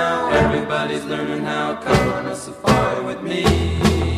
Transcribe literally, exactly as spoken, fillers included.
now. Everybody's learning how. Come on a safari with me.